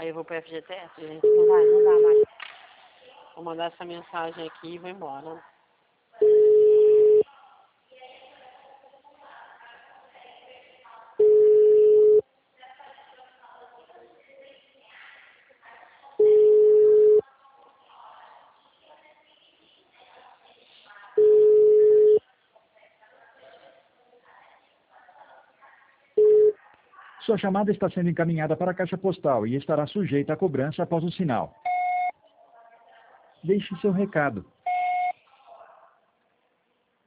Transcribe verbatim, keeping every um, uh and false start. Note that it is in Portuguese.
Aí eu vou pro F G T S, gente. Não vai, não dá mais. Vou mandar essa mensagem aqui e vou embora. Sua chamada está sendo encaminhada para a caixa postal e estará sujeita a cobrança após o sinal. Deixe seu recado.